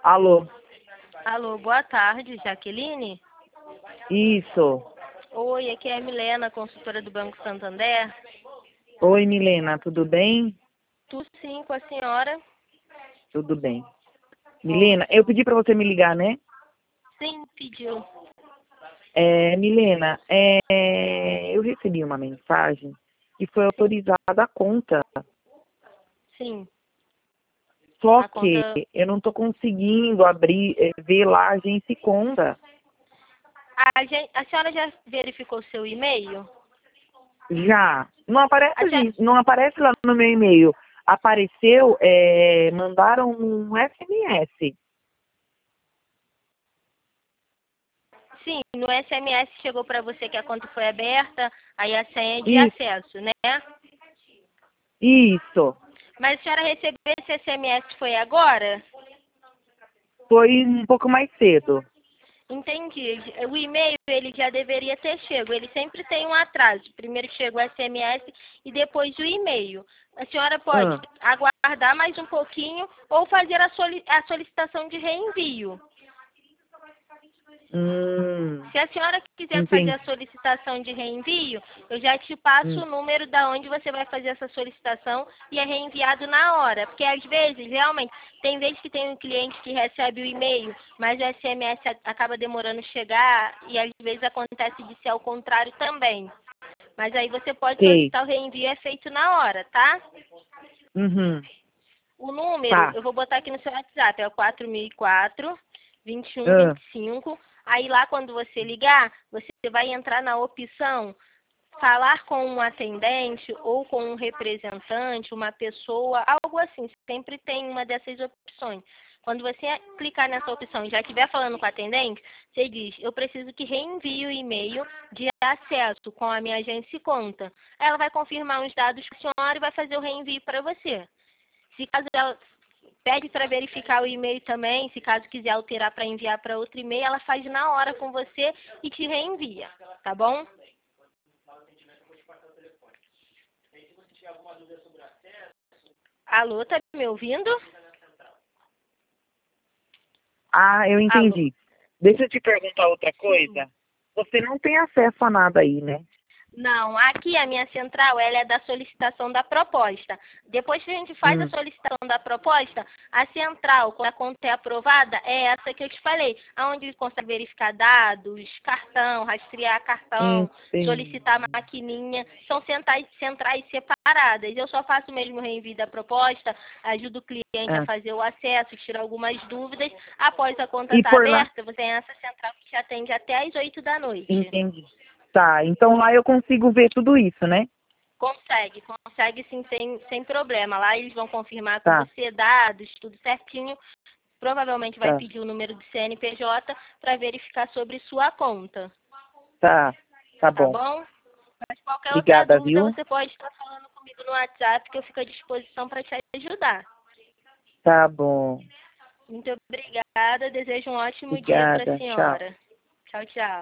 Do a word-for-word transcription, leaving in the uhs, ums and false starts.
Alô? Alô, boa tarde, Jaqueline? Isso. Oi, aqui é a Milena, consultora do Banco Santander. Oi, Milena, tudo bem? Tu sim, com a senhora? Tudo bem. Milena, eu pedi para você me ligar, né? Sim, pediu. É, Milena, é, eu recebi uma mensagem que foi autorizada a conta. Sim, Só a que conta... eu não estou conseguindo abrir, é, ver lá a agência e conta. A, gen- a senhora já verificou seu e-mail? Já. Não aparece, A senhora... ali- não aparece lá no meu e-mail. Apareceu, é, mandaram um S M S. Sim, no S M S chegou para você que a conta foi aberta, aí a senha de Isso, acesso, né? isso. Mas a senhora recebeu esse S M S foi agora? Foi um pouco mais cedo. Entendi. O e-mail ele já deveria ter chego. Ele sempre tem um atraso. Primeiro chega o S M S e depois o e-mail. A senhora pode Ah, aguardar mais um pouquinho ou fazer a, soli a solicitação de reenvio. hum, Se a senhora quiser fazer entendi. a solicitação de reenvio, eu já te passo Hum, o número da onde você vai fazer essa solicitação e é reenviado na hora. Porque às vezes, realmente, tem vezes que tem um cliente que recebe o e-mail, mas o S M S a- acaba demorando chegar e às vezes acontece de ser ao contrário também. Mas aí você pode sei. solicitar o reenvio, é feito na hora, tá? Uhum, O número, tá. eu vou botar aqui no seu WhatsApp, é o quatro mil e quatro, vinte e um, vinte Ah, e cinco. Aí lá quando você ligar, você vai entrar na opção falar com um atendente ou com um representante, uma pessoa, algo assim. Sempre tem uma dessas opções. Quando você clicar nessa opção e já estiver falando com o atendente, você diz, eu preciso que reenvie o e-mail de acesso com a minha agência e conta. Ela vai confirmar os dados com a senhora e vai fazer o reenvio para você. Se caso ela pede para verificar o e-mail também, se caso quiser alterar para enviar para outro e-mail, ela faz na hora com você e te reenvia, tá bom? Alô, tá me ouvindo? ah, eu Alô. entendi. Deixa eu te perguntar outra Sim. coisa. Você não tem acesso a nada aí, né? Não, aqui a minha central ela é da solicitação da proposta. Depois que a gente faz a Hum, solicitação da proposta, a central, quando a conta é aprovada, é essa que eu te falei, onde consegue verificar dados, cartão, rastrear cartão, solicitar entendi. maquininha, são centrais, centrais separadas. Eu só faço mesmo o reenvio da proposta, ajudo o cliente a Ah, fazer o acesso, tirar algumas dúvidas. Após a conta e estar por lá? aberta, você tem essa central que te atende até às oito da noite. Entendi. Tá, então lá eu consigo ver tudo isso, né? Consegue, consegue sim, sem, sem problema. Lá eles vão confirmar com Tá, você dados, tudo certinho. Provavelmente vai tá, pedir o número do C N P J para verificar sobre sua conta, tá, tá tá bom. bom? Mas qualquer outra Obrigada, dúvida viu? você pode estar falando comigo no WhatsApp que eu fico à disposição para te ajudar. Tá bom. Muito obrigada, desejo um ótimo dia para a Obrigada, tchau. senhora. Tchau, tchau.